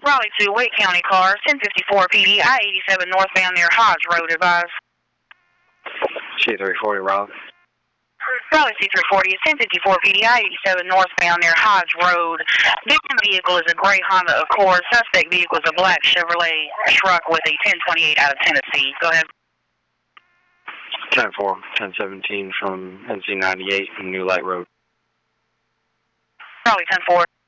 Raleigh to Wake County cars, 1054 PD, I-87 northbound near Hodge Road, advise. C340 Raleigh. Raleigh C340 is 1054 PD, I-87 northbound near Hodge Road. Victim vehicle is a gray Honda Accord. Suspect vehicle is a black Chevrolet truck with a 1028 out of Tennessee. Go ahead. 10-4, 1017 from NC98 from New Light Road. Raleigh 10-4.